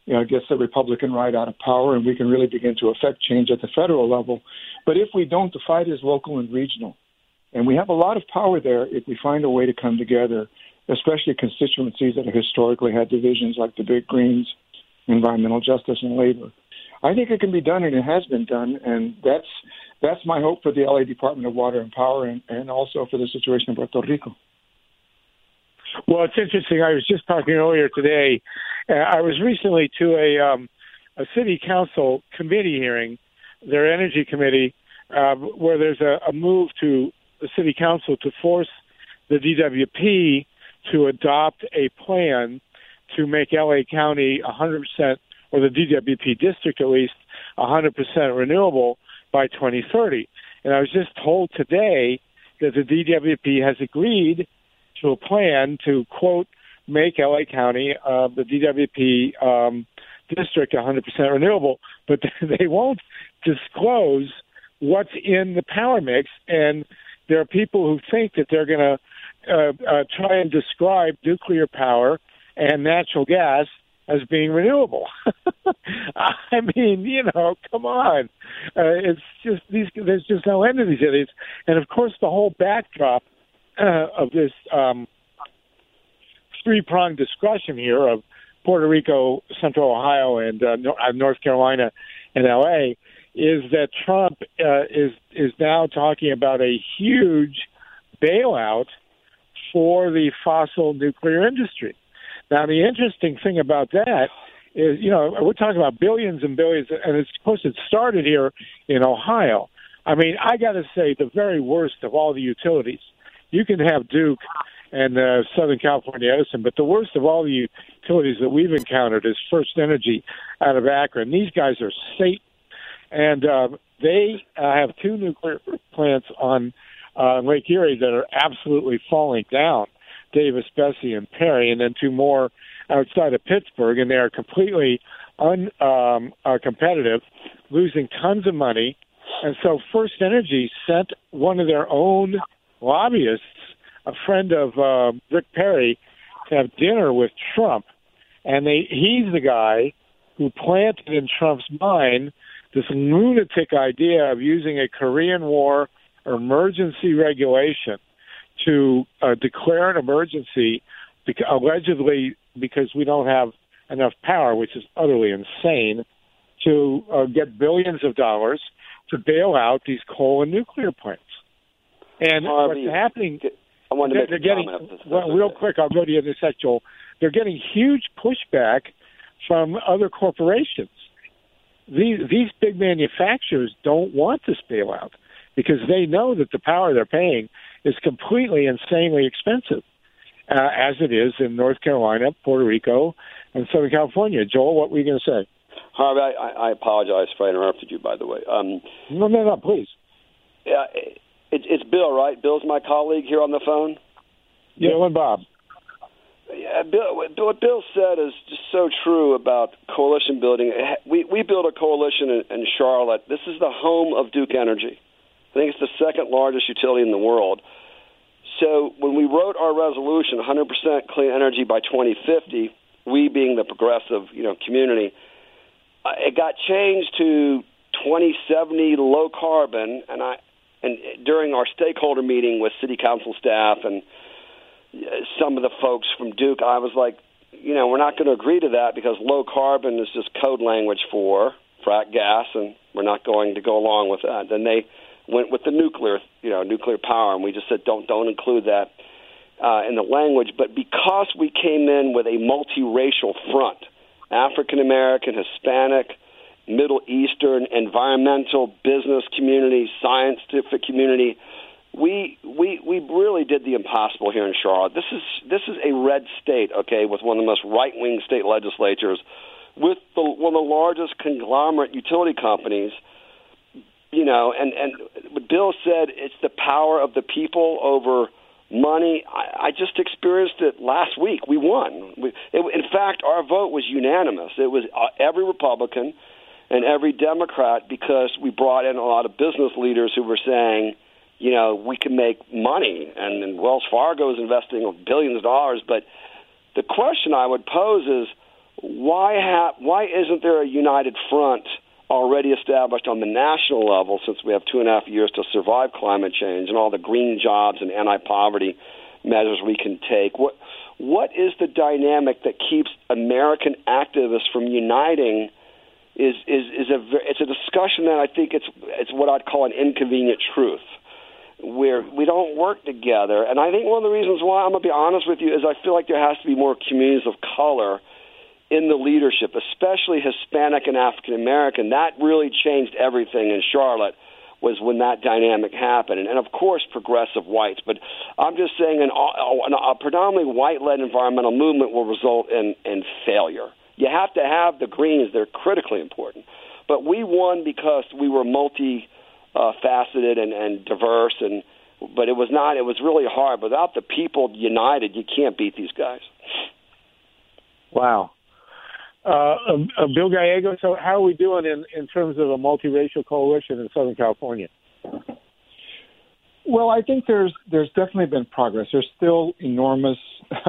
you know, gets the Republican right out of power, and we can really begin to affect change at the federal level. But if we don't, the fight is local and regional. And we have a lot of power there if we find a way to come together, especially constituencies that have historically had divisions like the Big Greens, environmental justice, and labor. I think it can be done, and it has been done, and that's that's my hope for the L A Department of Water and Power, and, and also for the situation in Puerto Rico. Well, it's interesting. I was just talking earlier today. Uh, I was recently to a um, a city council committee hearing, their energy committee, uh, where there's a, a move to the city council to force the D W P to adopt a plan to make L A County one hundred percent, or the D W P district at least, one hundred percent renewable by twenty thirty. And I was just told today that the D W P has agreed to a plan to, quote, make L A County, uh, the D W P um, district one hundred percent renewable, but they won't disclose what's in the power mix. And there are people who think that they're going to uh, uh, try and describe nuclear power and natural gas as being renewable. I mean, you know, come on. Uh, it's just these. There's just no end to these idiots. And of course, the whole backdrop uh, of this um, three-pronged discussion here of Puerto Rico, Central Ohio, and uh, North Carolina and L A is that Trump uh, is is now talking about a huge bailout for the fossil nuclear industry. Now, the interesting thing about that is, you know, we're talking about billions and billions, and it's, of course, it started here in Ohio. I mean, I got to say, the very worst of all the utilities, you can have Duke and uh, Southern California Edison, but the worst of all the utilities that we've encountered is First Energy out of Akron. These guys are Satan, and uh, they uh, have two nuclear plants on uh, Lake Erie that are absolutely falling down. Davis, Bessie, and Perry, and then two more outside of Pittsburgh, and they are completely uncompetitive, um, uh, losing tons of money. And so First Energy sent one of their own lobbyists, a friend of uh, Rick Perry, to have dinner with Trump. And they, he's the guy who planted in Trump's mind this lunatic idea of using a Korean War emergency regulation to uh, declare an emergency, because, allegedly because we don't have enough power, which is utterly insane, to uh, get billions of dollars to bail out these coal and nuclear plants. And Harvey, what's happening, I wanted to make they're getting, well, real quick, I'll go to you in a sec, Joel. They're getting huge pushback from other corporations. These, these big manufacturers don't want this bailout because they know that the power they're paying is completely insanely expensive, uh, as it is in North Carolina, Puerto Rico, and Southern California. Joel, what were you going to say? Harvey, I, I apologize for I interrupted you, by the way. Um, no, no, no, please. Yeah, it, it's Bill, right? Bill's my colleague here on the phone? Yeah, Bill and Bob. Yeah, Bill, what Bill said is just so true about coalition building. We, we built a coalition in, in Charlotte. This is the home of Duke Energy. I think it's the second largest utility in the world. So when we wrote our resolution, one hundred percent clean energy by twenty fifty, we being the progressive, you know, community, uh, it got changed to twenty seventy low carbon. And I, and during our stakeholder meeting with city council staff and some of the folks from Duke, I was like, you know, we're not going to agree to that because low carbon is just code language for frack gas, and we're not going to go along with that. Then they went with the nuclear, you know, nuclear power, and we just said don't don't include that uh, in the language. But because we came in with a multiracial front, African American, Hispanic, Middle Eastern, environmental, business community, scientific community, we we we really did the impossible here in Charlotte. This is this is a red state, okay, with one of the most right wing state legislatures, with the, one of the largest conglomerate utility companies. You know, and, and what Bill said, it's the power of the people over money. I, I just experienced it last week. We won. We, it, in fact, our vote was unanimous. It was uh, every Republican and every Democrat, because we brought in a lot of business leaders who were saying, you know, we can make money. And, and Wells Fargo is investing billions of dollars. But the question I would pose is, why ha- why isn't there a united front already established on the national level, since we have two and a half years to survive climate change and all the green jobs and anti-poverty measures we can take? What what is the dynamic that keeps American activists from uniting? Is is is a it's a discussion that I think it's it's what I'd call an inconvenient truth, where we don't work together. And I think one of the reasons why, I'm going to be honest with you, is I feel like there has to be more communities of color in the leadership, especially Hispanic and African American. That really changed everything in Charlotte, was when that dynamic happened. And, and of course, progressive whites. But I'm just saying an, an, a predominantly white-led environmental movement will result in, in failure. You have to have the Greens. They're critically important. But we won because we were multi uh, faceted and, and diverse, and but it was not. It was really hard. Without the people united, you can't beat these guys. Wow. Uh, uh, Bill Gallego, so how are we doing in, in terms of a multiracial coalition in Southern California? Well, I think there's there's definitely been progress. There's still enormous,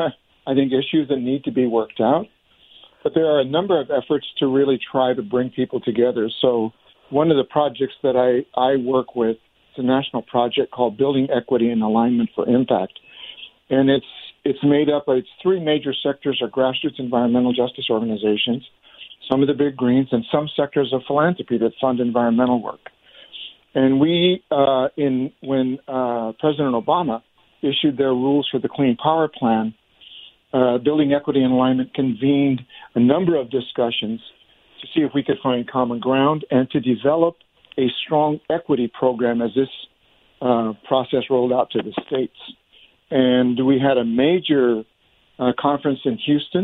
I think, issues that need to be worked out. But there are a number of efforts to really try to bring people together. So one of the projects that I, I work with is a national project called Building Equity and Alignment for Impact. And it's it's made up of its three major sectors are grassroots environmental justice organizations, some of the big greens, and some sectors of philanthropy that fund environmental work. And we, uh, in when uh, President Obama issued their rules for the Clean Power Plan, Uh, Building Equity and Alignment convened a number of discussions to see if we could find common ground and to develop a strong equity program as this uh, process rolled out to the states. And we had a major uh, conference in Houston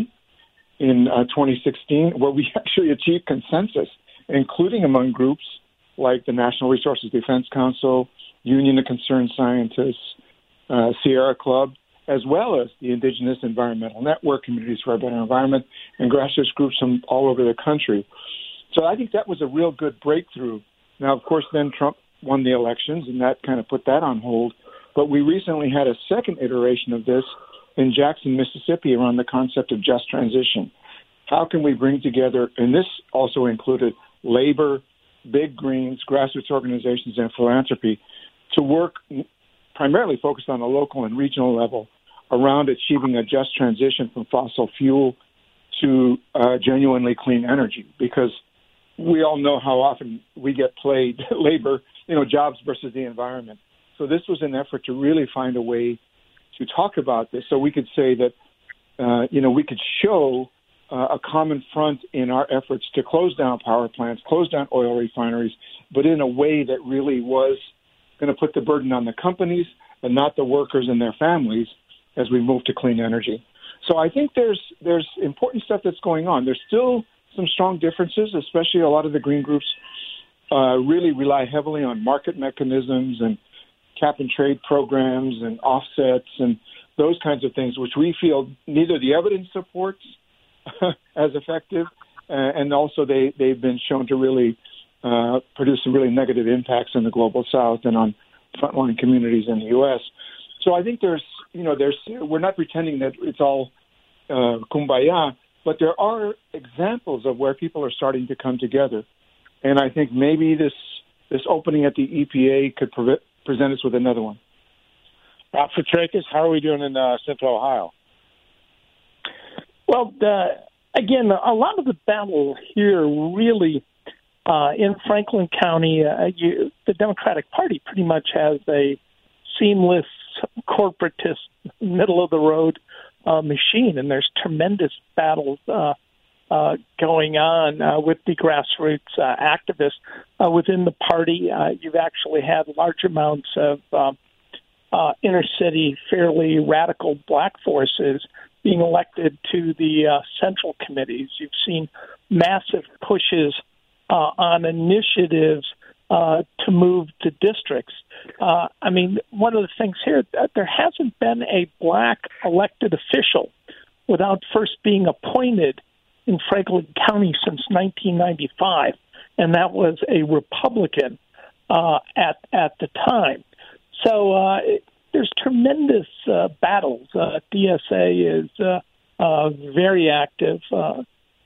in uh, twenty sixteen where we actually achieved consensus, including among groups like the National Resources Defense Council, Union of Concerned Scientists, uh, Sierra Club, as well as the Indigenous Environmental Network, Communities for a Better Environment, and grassroots groups from all over the country. So I think that was a real good breakthrough. Now, of course, then Trump won the elections, and that kind of put that on hold. But we recently had a second iteration of this in Jackson, Mississippi, around the concept of just transition. How can we bring together, and this also included labor, big greens, grassroots organizations, and philanthropy, to work primarily focused on a local and regional level around achieving a just transition from fossil fuel to uh, genuinely clean energy, because we all know how often we get played labor, you know, jobs versus the environment. So this was an effort to really find a way to talk about this, so we could say that, uh, you know, we could show uh, a common front in our efforts to close down power plants, close down oil refineries, but in a way that really was going to put the burden on the companies and not the workers and their families as we move to clean energy. So I think there's there's important stuff that's going on. There's still some strong differences, especially a lot of the green groups uh, really rely heavily on market mechanisms and cap and trade programs and offsets and those kinds of things, which we feel neither the evidence supports as effective, uh, and also they, they've been shown to really uh, produce some really negative impacts in the global south and on frontline communities in the U S. So I think there's, you know, there's, we're not pretending that it's all uh, kumbaya, but there are examples of where people are starting to come together. And I think maybe this this opening at the E P A could pre- present us with another one. Rob Fitrakis, how are we doing in uh, Central Ohio? Well, uh, again, a lot of the battle here really uh, in Franklin County, uh, you, the Democratic Party pretty much has a seamless, corporatist, middle-of-the-road uh, machine, and there's tremendous battles uh, uh, going on uh, with the grassroots uh, activists uh, within the party. Uh, you've actually had large amounts of uh, uh, inner-city, fairly radical black forces being elected to the uh, central committees. You've seen massive pushes uh, on initiatives Uh, to move to districts. Uh, I mean, one of the things here, that there hasn't been a black elected official without first being appointed in Franklin County since nineteen ninety-five, and that was a Republican uh, at at the time. So uh, it, there's tremendous uh, battles. Uh, D S A is uh, uh, very active. Uh,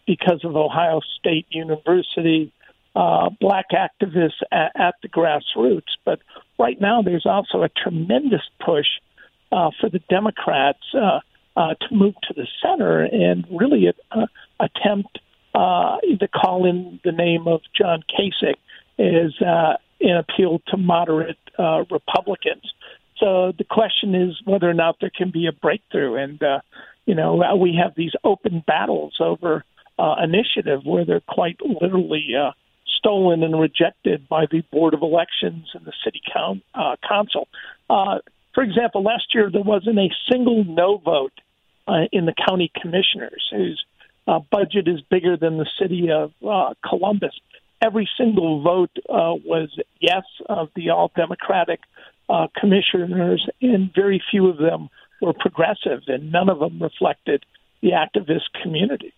because of Ohio State University, uh, black activists at, at the grassroots. But right now, there's also a tremendous push uh, for the Democrats uh, uh, to move to the center and really uh, attempt uh, to call in the name of John Kasich as uh, an appeal to moderate uh, Republicans. So the question is whether or not there can be a breakthrough. And, uh, you know, we have these open battles over uh, initiative where they're quite literally uh, stolen and rejected by the Board of Elections and the City Coun- uh, Council. Uh, for example, last year there wasn't a single no vote uh, in the county commissioners whose uh, budget is bigger than the city of uh, Columbus. Every single vote uh, was yes of the all-Democratic uh, commissioners, and very few of them were progressive, and none of them reflected the activist community.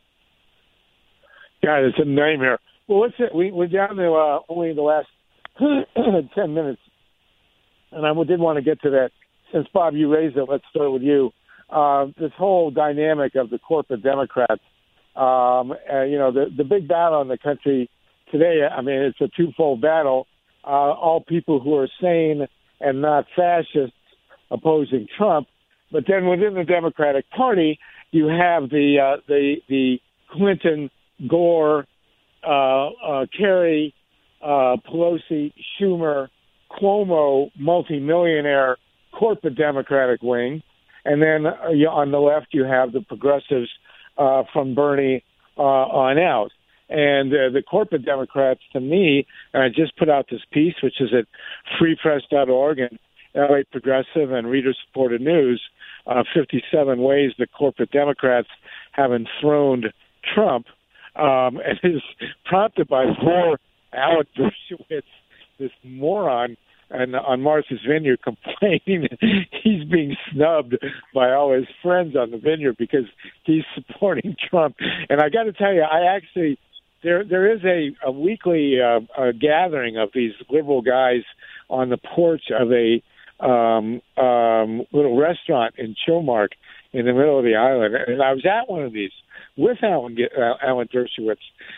God, it's a nightmare. Well, what's it? We, we're down to uh, only the last ten minutes, and I did want to get to that. Since, Bob, you raised it, let's start with you. Uh, this whole dynamic of the corporate Democrats, um, uh, you know, the, the big battle in the country today, I mean, it's a twofold battle. Uh, all people who are sane and not fascists opposing Trump. But then within the Democratic Party, you have the uh, the the Clinton, Gore, uh, uh, Kerry, uh, Pelosi, Schumer, Cuomo, multimillionaire corporate Democratic wing, and then uh, you, on the left you have the progressives uh, from Bernie uh, on out. And uh, the corporate Democrats, to me, and I just put out this piece, which is at free press dot org and L A Progressive and Reader-Supported News, uh, fifty-seven ways the corporate Democrats have enthroned Trump, um, and is prompted by poor Alan Dershowitz, this moron, and on Martha's Vineyard complaining he's being snubbed by all his friends on the Vineyard because he's supporting Trump. And I got to tell you, I actually... There, there is a, a weekly uh, a gathering of these liberal guys on the porch of a um, um, little restaurant in Chilmark in the middle of the island. And I was at one of these with Alan, uh, Alan Dershowitz.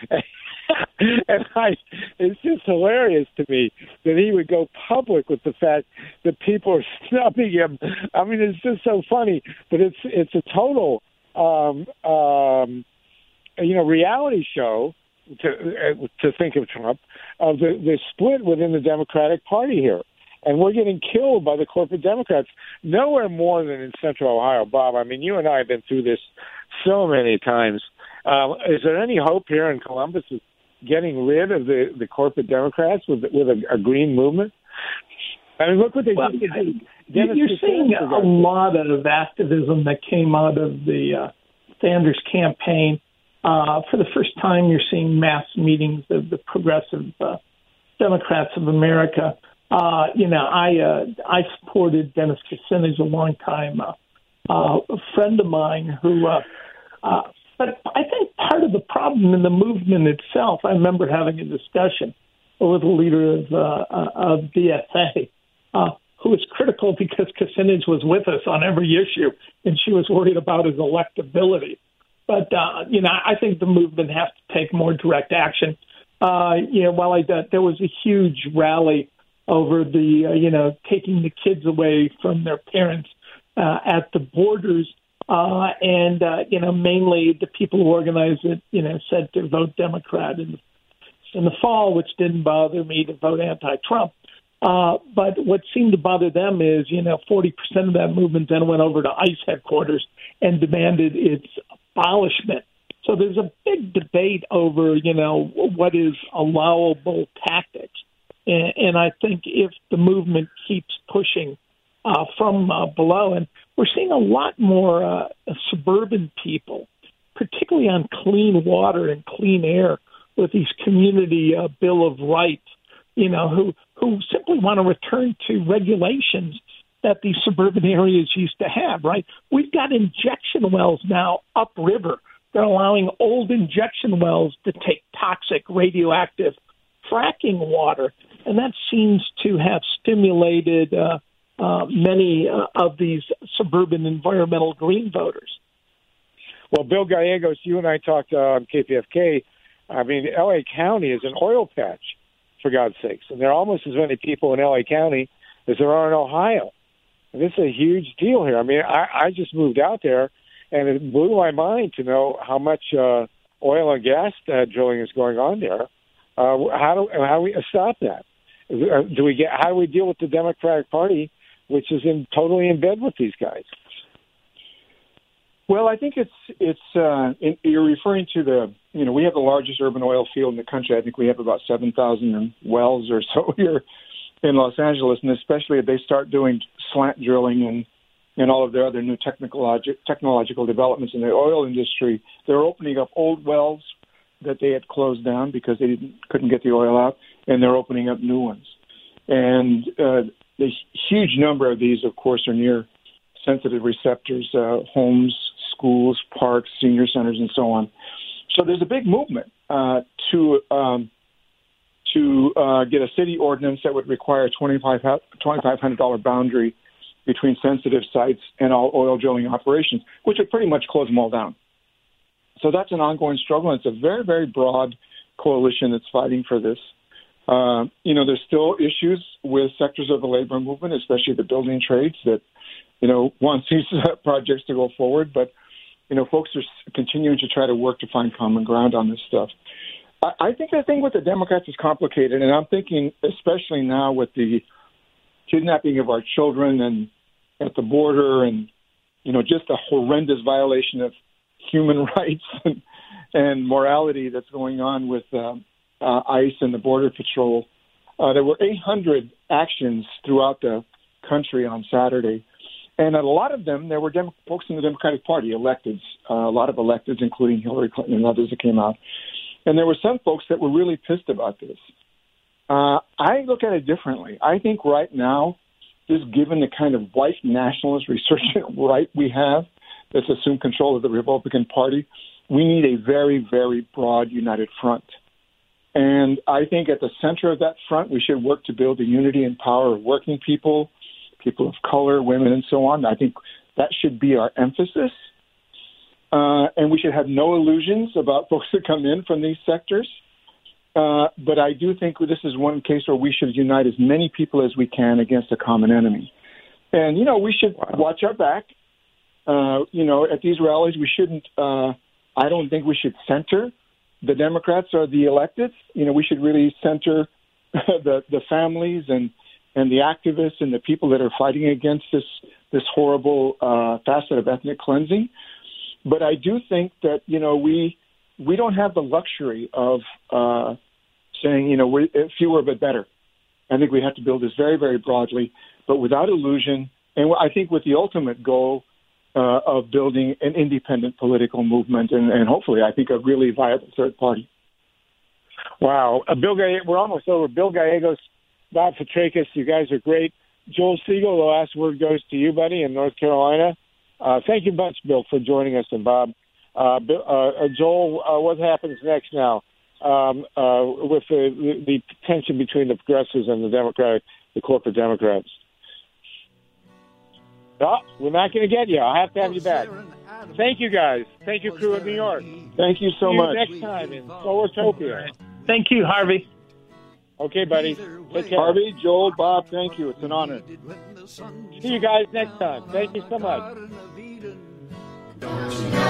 And I, it's just hilarious to me that he would go public with the fact that people are snubbing him. I mean, it's just so funny. But it's it's a total, um, um, you know, reality show. To, uh, to think of Trump, of the, the split within the Democratic Party here. And we're getting killed by the corporate Democrats. Nowhere more than in Central Ohio, Bob. I mean, you and I have been through this so many times. Uh, is there any hope here in Columbus of getting rid of the, the corporate Democrats with, with a, a green movement? I mean, look what they well, did. You're, you're seeing a lot of activism that came out of the uh, Sanders campaign. Uh, for the first time, you're seeing mass meetings of the progressive uh, Democrats of America. Uh, you know, I uh, I supported Dennis Kucinich, a longtime uh, uh, friend of mine who, uh, uh, but I think part of the problem in the movement itself, I remember having a discussion with the leader of, uh, of D S A, uh, who was critical because Kucinich was with us on every issue, and she was worried about his electability. But, uh, you know, I think the movement has to take more direct action. Uh, you know, while I did, there was a huge rally over the, uh, you know, taking the kids away from their parents uh, at the borders. Uh, and, uh, you know, mainly the people who organized it, you know, said to vote Democrat in, in the fall, which didn't bother me to vote anti-Trump. Uh, but what seemed to bother them is, you know, forty percent of that movement then went over to ICE headquarters and demanded its abolishment. So there's a big debate over, you know, what is allowable tactics. And, and I think if the movement keeps pushing uh, from uh, below, and we're seeing a lot more uh, suburban people, particularly on clean water and clean air with these community uh, Bill of Rights, you know, who, who simply want to return to regulations that these suburban areas used to have, right? We've got injection wells now upriver. They're allowing old injection wells to take toxic radioactive fracking water, and that seems to have stimulated uh, uh, many uh, of these suburban environmental green voters. Well, Bill Gallegos, you and I talked uh, on K P F K. I mean, L A County is an oil patch, for God's sakes. And there are almost as many people in L A County as there are in Ohio. And this is a huge deal here. I mean, I, I just moved out there, and it blew my mind to know how much uh, oil and gas uh, drilling is going on there. Uh, how do how do we stop that? Do we get how do we deal with the Democratic Party, which is in totally in bed with these guys? Well, I think it's it's uh, in, you're referring to the you know we have the largest urban oil field in the country. I think we have about seven thousand wells or so here in Los Angeles, and especially if they start doing slant drilling and and all of their other new technological technological developments in the oil industry, they're opening up old wells that they had closed down because they didn't couldn't get the oil out, and they're opening up new ones. And uh, the huge number of these, of course, are near sensitive receptors, uh, homes, schools, parks, senior centers, and so on. So there's a big movement uh, to um, to uh, get a city ordinance that would require a twenty-five hundred dollars boundary between sensitive sites and all oil drilling operations, which would pretty much close them all down. So that's an ongoing struggle, and it's a very, very broad coalition that's fighting for this. Uh, you know, there's still issues with sectors of the labor movement, especially the building trades, that, you know, want these projects to go forward. But, you know, folks are continuing to try to work to find common ground on this stuff. I, I think the thing with the Democrats is complicated, and I'm thinking especially now with the kidnapping of our children and at the border and, you know, just a horrendous violation of human rights and, and morality that's going on with uh, uh, ICE and the Border Patrol. Uh, there were eight hundred actions throughout the country on Saturday, and a lot of them, there were Dem- folks in the Democratic Party, electeds, uh, a lot of electeds, including Hillary Clinton and others that came out. And there were some folks that were really pissed about this. Uh, I look at it differently. I think right now, just given the kind of white nationalist resurgent right we have, that's assumed control of the Republican Party, we need a very, very broad united front. And I think at the center of that front, we should work to build the unity and power of working people, people of color, women, and so on. I think that should be our emphasis. Uh, and we should have no illusions about folks that come in from these sectors. Uh, but I do think this is one case where we should unite as many people as we can against a common enemy. And, you know, we should watch our back. Uh, you know, at these rallies, we shouldn't, uh, I don't think we should center the Democrats or the elected. You know, we should really center the, the families and, and the activists and the people that are fighting against this, this horrible uh, facet of ethnic cleansing. But I do think that, you know, we we don't have the luxury of uh, saying, you know, we're fewer but better. I think we have to build this very, very broadly, but without illusion. And I think with the ultimate goal uh, of building an independent political movement and, and hopefully, I think, a really viable third party. Wow. Uh, Bill Gallegos, we're almost over. Bill Gallegos, Bob Fitrakis, you guys are great. Joel Siegel, the last word goes to you, buddy, in North Carolina. Uh, thank you much, Bill, for joining us, and Bob. Uh, Bill, uh, Joel, uh, what happens next now um, uh, with the, the tension between the progressives and the Democratic, the corporate Democrats? Oh, we're not going to get you. I'll have to have you back. Thank you, guys. Thank you, crew in New York. Thank you so See much. you next time in Solartopia. Thank you, Harvey. Okay, buddy. Take care. Harvey, Joel, Bob, thank you. It's an honor. See you guys next time. Thank you so much. Don't you